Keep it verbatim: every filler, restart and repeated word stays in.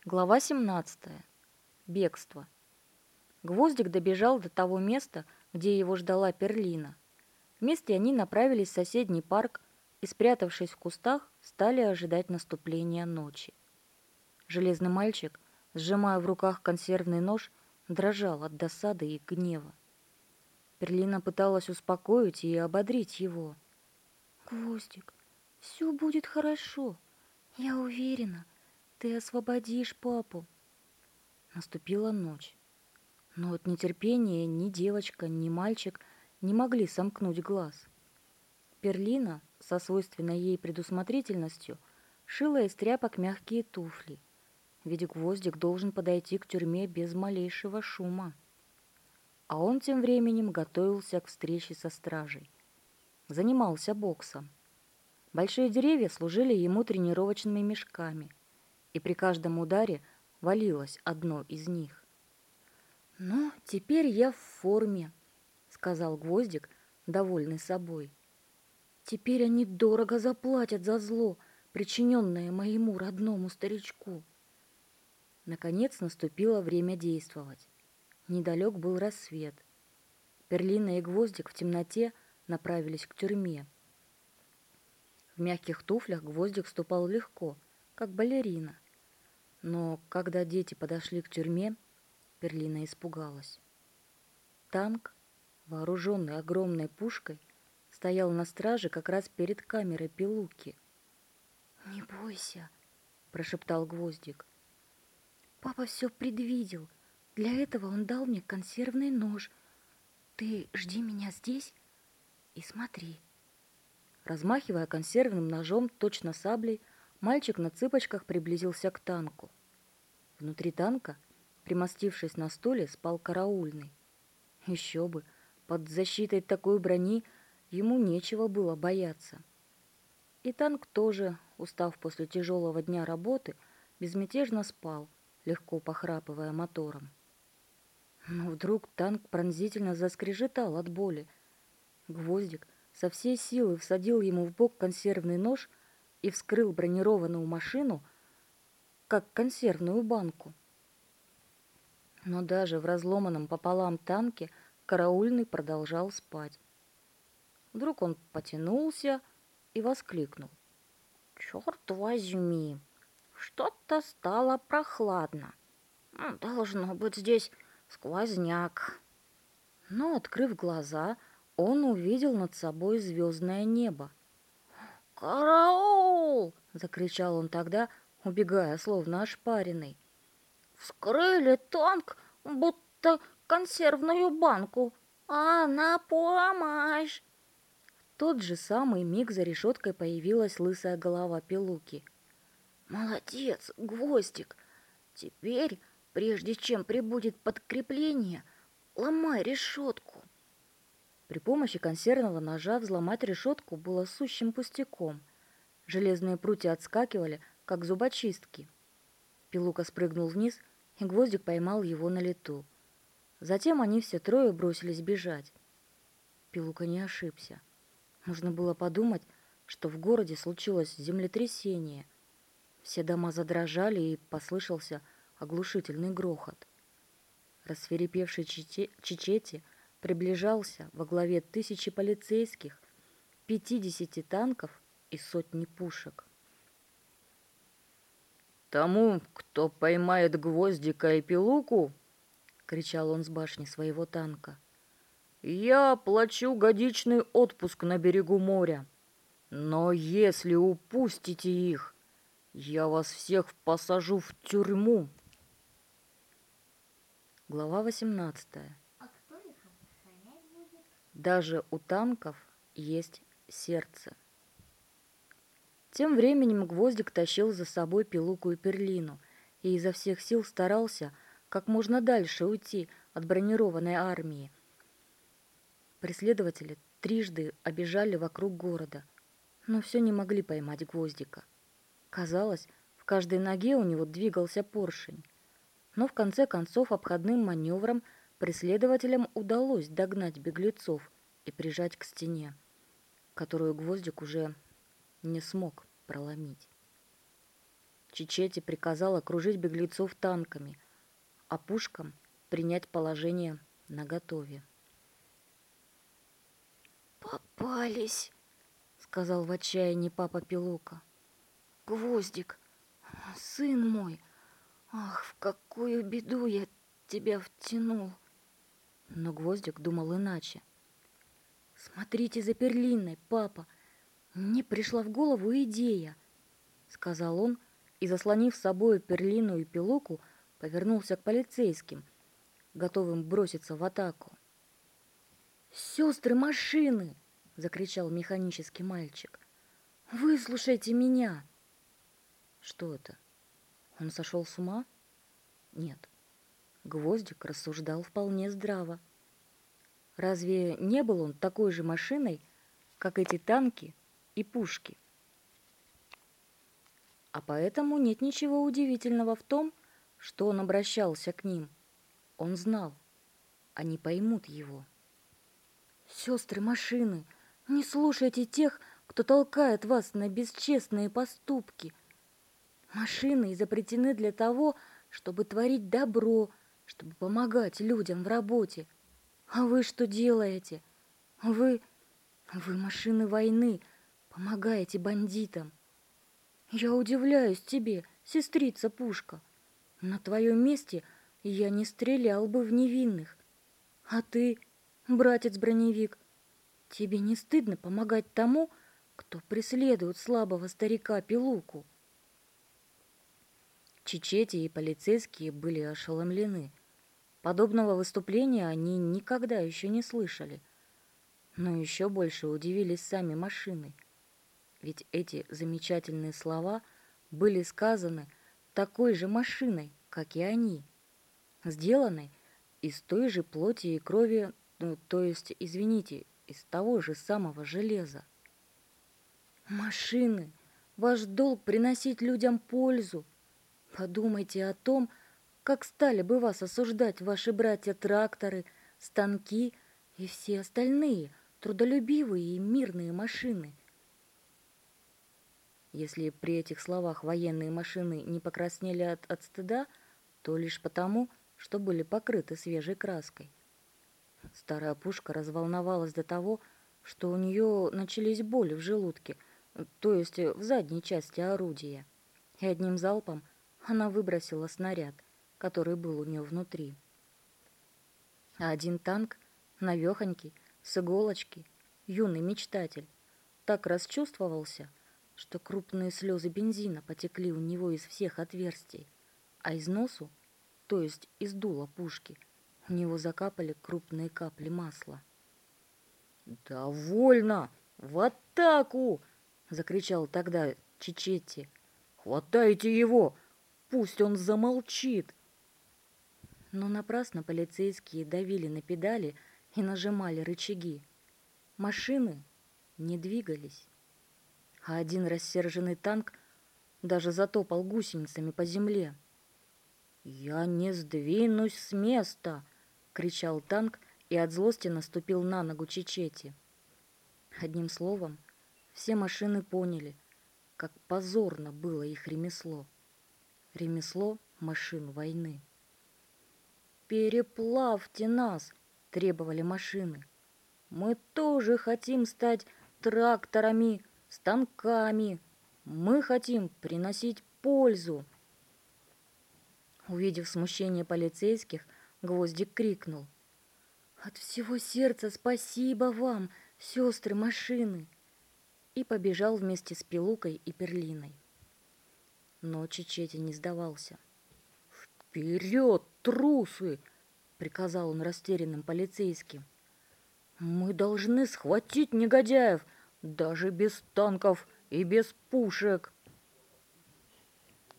Глава семнадцатая. Бегство. Гвоздик добежал до того места, где его ждала Перлина. Вместе они направились в соседний парк и, спрятавшись в кустах, стали ожидать наступления ночи. Железный мальчик, сжимая в руках консервный нож, дрожал от досады и гнева. Перлина пыталась успокоить и ободрить его. «Гвоздик, все будет хорошо. Я уверена, ты освободишь папу». Наступила ночь. Но от нетерпения ни девочка, ни мальчик не могли сомкнуть глаз. Перлина, со свойственной ей предусмотрительностью, шила из тряпок мягкие туфли, ведь Гвоздик должен подойти к тюрьме без малейшего шума. А он тем временем готовился к встрече со стражей. Занимался боксом. Большие деревья служили ему тренировочными мешками, и при каждом ударе валилось одно из них. «Ну, теперь я в форме», — сказал Гвоздик, довольный собой. «Теперь они дорого заплатят за зло, причиненное моему родному старичку». Наконец наступило время действовать. Недалек был рассвет. Перлина и Гвоздик в темноте направились к тюрьме. В мягких туфлях Гвоздик ступал легко, как балерина. Но когда дети подошли к тюрьме, Перлина испугалась. Танк, вооруженный огромной пушкой, стоял на страже как раз перед камерой Пилуки. «Не бойся», — прошептал Гвоздик. «Папа все предвидел. Для этого он дал мне консервный нож. Ты жди меня здесь и смотри». Размахивая консервным ножом, точно саблей, мальчик на цыпочках приблизился к танку. Внутри танка, примостившись на стуле, спал караульный. Еще бы, под защитой такой брони ему нечего было бояться. И танк тоже, устав после тяжелого дня работы, безмятежно спал, легко похрапывая мотором. Но вдруг танк пронзительно заскрежетал от боли. Гвоздик со всей силы всадил ему в бок консервный нож и вскрыл бронированную машину, как консервную банку. Но даже в разломанном пополам танке караульный продолжал спать. Вдруг он потянулся и воскликнул: «Черт возьми, что-то стало прохладно. Должно быть здесь сквозняк». Но, открыв глаза, он увидел над собой звездное небо. «Караул!» — закричал он тогда, убегая, словно ошпаренный. «Вскрыли танк, будто консервную банку, а на помощь!» В тот же самый миг за решеткой появилась лысая голова Пилуки. «Молодец, Гвоздик! Теперь, прежде чем прибудет подкрепление, ломай решетку!» При помощи консервного ножа взломать решетку было сущим пустяком. Железные прутья отскакивали, как зубочистки. Пилука спрыгнул вниз, и Гвоздик поймал его на лету. Затем они все трое бросились бежать. Пилука не ошибся. Нужно было подумать, что в городе случилось землетрясение. Все дома задрожали, и послышался оглушительный грохот. Рассвирепевший Чичети приближался во главе тысячи полицейских, пятидесяти танков и сотни пушек. «Тому, кто поймает Гвоздика и Пилуку, — кричал он с башни своего танка, — я плачу годичный отпуск на берегу моря. Но если упустите их, я вас всех посажу в тюрьму». Глава восемнадцатая. Даже у танков есть сердце. Тем временем Гвоздик тащил за собой Пилуку и Перлину и изо всех сил старался как можно дальше уйти от бронированной армии. Преследователи трижды обежали вокруг города, но все не могли поймать Гвоздика. Казалось, в каждой ноге у него двигался поршень. Но в конце концов обходным маневром преследователям удалось догнать беглецов и прижать к стене, которую Гвоздик уже не смог проломить. Чичетти приказал окружить беглецов танками, а пушкам принять положение наготове. «Попались!» — сказал в отчаянии папа Пилука. «Гвоздик, сын мой, ах, в какую беду я тебя втянул!» Но Гвоздик думал иначе. «Смотрите за Перлиной, папа! Мне пришла в голову идея!» — сказал он, и, заслонив с собой Перлину и Пилуку, повернулся к полицейским, готовым броситься в атаку. «Сестры машины!» — закричал механический мальчик. «Выслушайте меня!» Что это? Он сошел с ума? Нет. Гвоздик рассуждал вполне здраво. Разве не был он такой же машиной, как эти танки и пушки? А поэтому нет ничего удивительного в том, что он обращался к ним. Он знал, они поймут его. «Сестры машины, не слушайте тех, кто толкает вас на бесчестные поступки. Машины изобретены для того, чтобы творить добро, чтобы помогать людям в работе. А вы что делаете? Вы, вы машины войны, помогаете бандитам. Я удивляюсь тебе, сестрица Пушка. На твоем месте я не стрелял бы в невинных. А ты, братец Броневик, тебе не стыдно помогать тому, кто преследует слабого старика Пилуку?» Чичетти и полицейские были ошеломлены. Подобного выступления они никогда еще не слышали. Но еще больше удивились сами машины. Ведь эти замечательные слова были сказаны такой же машиной, как и они, сделанной из той же плоти и крови, ну, то есть, извините, из того же самого железа. «Машины, ваш долг приносить людям пользу. Подумайте о том, как стали бы вас осуждать ваши братья-тракторы, станки и все остальные трудолюбивые и мирные машины». Если при этих словах военные машины не покраснели от, от стыда, то лишь потому, что были покрыты свежей краской. Старая пушка разволновалась до того, что у нее начались боли в желудке, то есть в задней части орудия, и одним залпом она выбросила снаряд, который был у нее внутри. А один танк, навехонький, с иголочки, юный мечтатель, так расчувствовался, что крупные слезы бензина потекли у него из всех отверстий, а из носу, то есть из дула пушки, у него закапали крупные капли масла. «Довольно! В атаку!» — закричал тогда Чичетти. «Хватайте его! Пусть он замолчит!» Но напрасно полицейские давили на педали и нажимали рычаги. Машины не двигались. А один рассерженный танк даже затопал гусеницами по земле. «Я не сдвинусь с места!» — кричал танк и от злости наступил на ногу Чичетти. Одним словом, все машины поняли, как позорно было их ремесло. Ремесло машин войны. «Переплавьте нас!» — требовали машины. «Мы тоже хотим стать тракторами, станками. Мы хотим приносить пользу». Увидев смущение полицейских, Гвоздик крикнул: «От всего сердца спасибо вам, сестры машины!» и побежал вместе с Пилукой и Перлиной. Но Чичетти не сдавался. «Вперед, трусы!» — приказал он растерянным полицейским. «Мы должны схватить негодяев, даже без танков и без пушек!»